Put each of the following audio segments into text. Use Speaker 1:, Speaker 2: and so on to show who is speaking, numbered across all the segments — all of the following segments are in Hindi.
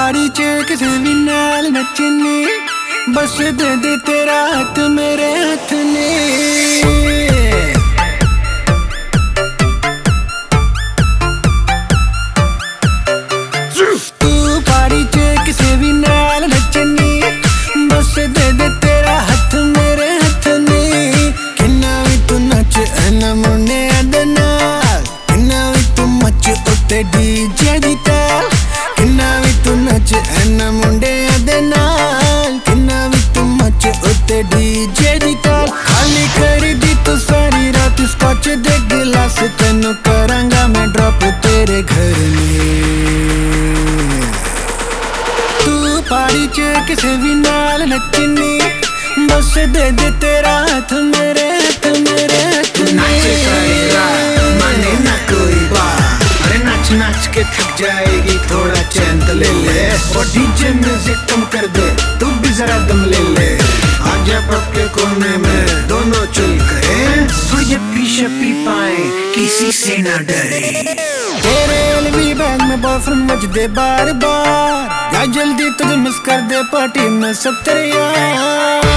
Speaker 1: पारी च किसे भी नाल नचनी, बस दे दे तेरा हाथ मेरे हाथ ने। तू पारी च किसे भी नाल नचनी, बस दे दे तेरा हाथ मेरे हाथ ने। किन्ना भी तू नच एना मुंडे दे नाल, किन्ना भी तू मच उत्ते डीजे दी ताल। किन्ना भी तू नच एना मुंडे दे नाल, किन्ना भी तू मच उत्ते डीजे दी ताल। खाली करी दी तू सारी रात स्कॉच दे गिलास, तेनू करांगा मैं ड्रॉप तेरे घर में। तू पारी च किसे भी नाल नचनी, बस दे दे तेरा हाथ मेरे हाथ मेरे हाथ
Speaker 2: नाचे सारी रात माने ना कोई बात, अरे नाच नाच के थक जाएगी थोड़ा चैन तो ले ले। और डीजे म्यूजिक कम कर दे तू भी जरा दम ले ले। आजा पब के कोने में दोनों चल गए, तो ये पीछे पी पाए किसी से ना डरे।
Speaker 1: तेरे एलवी बैग में बॉयफ्रेंड बजदे बार बार, या जल्दी तुझे मिस कर दे पार्टी में सब तेरे यार।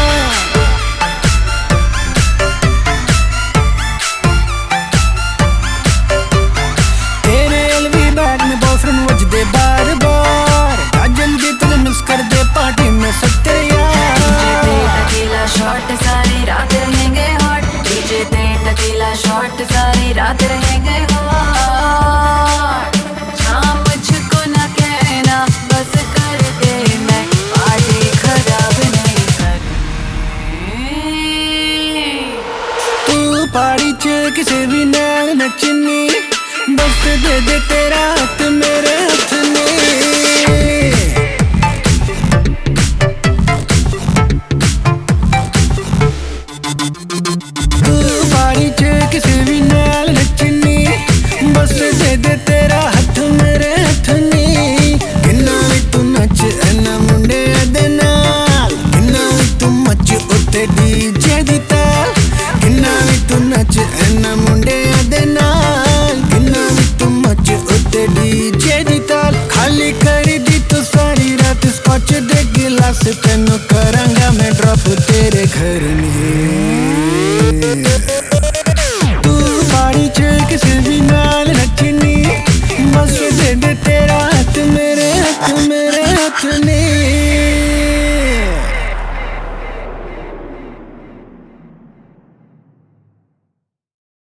Speaker 1: तेरे एलवी बैग में बॉयफ्रेंड बजदे बार बार, या जल्दी तुझे मिस कर दे पार्टी में सब तेरे यार।
Speaker 3: टकीला शॉट सारी रात रहेंगे हॉट, डीजे पे टकीला शॉट सारी रात रहेंगे हॉट। शाम मुझको न कहना बस कर दे, मैं पार्टी खराब नहीं करनी।
Speaker 1: तू पारी च किसे भी नाल नचनी, बस दे दे तेरा हाथ मेरे हाथ ने। किसे भी नाल नचनी, बस दे दे तेरा हाथ मेरे हाथ ने। किन्ना भी तू नच एना मुंडे दे नाल, किन्ना भी तू मच उत्ते डीजे दी ताल। किन्ना भी तू नच एना मुंडे दे नाल, किन्ना भी तू मच उत्ते डीजे दी ताल। खाली करी दी तू सारी रात स्कॉच दे गिलास, तेनू करांगा मैं ड्रॉप तेरे घर में।